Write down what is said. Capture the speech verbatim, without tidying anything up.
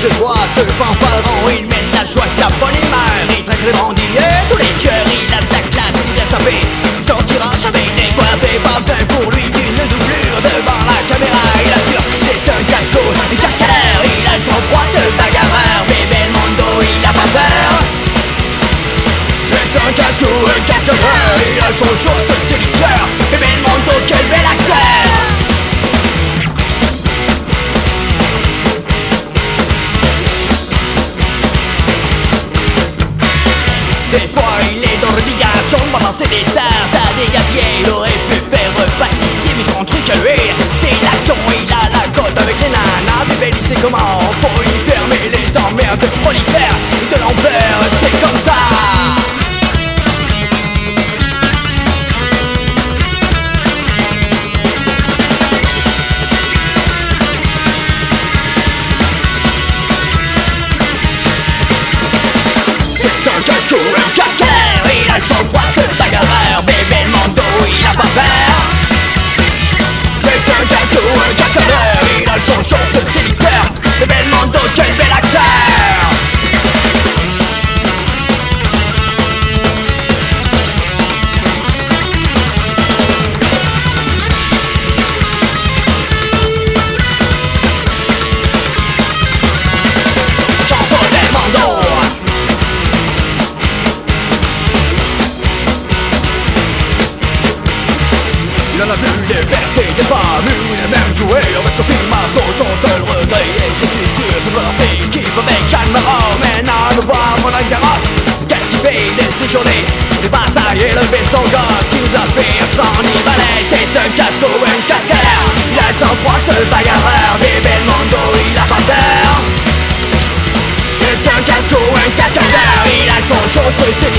je vois ce fanfaron, il met de la joie, de la bonne humeur, il traque les bandits et tous les tueurs, il a de la classe, il est bien sapé, il sortira jamais décoiffé, pas besoin pour lui d'une doublure devant la caméra, il assure, c'est un casco, une cascadeur, il a le sang-froid, ce bagarreur, mais Belmondo, il a pas peur. C'est un casco, un cascadeur, il a son show, ce séducteur, mais Belmondo, quel bel acteur. Des fois il est dans l'obligation de balancer des tartes à des gaziers. Il aurait pu faire pâtissier, mais son truc à lui c'est l'action. Il a la cote avec les nanas, bébé il sait comment. Faut y fermer les emmerdes prolifères de l'envers, c'est comme ça. C'est un casco, un cascadeur, il a le sang-froid, ce bagarreur, mais Belmondo, il a pas peur. C'est un casco, un cascadeur, il a le sang chaud, ce séducteur, mais Belmondo, quel bel acteur. Jean-Paul Belmondo. Il en a plus liberté des femmes, il a même joué avec son film à son, son seul regret. Et je suis sûr, c'est leur fille qui peut avec Jeanne Moreau. Maintenant, nous voir mon Garros, qu'est-ce qu'il fait de ces journées? Les passages et le vaisseau gosse qui nous a fait s'en y balai. C'est un casco, un cascadeur, il a le sang-froid, ce bagarreur, mais Belmondo, il a pas peur. C'est un casco, un cascadeur, il a le son chaud, ce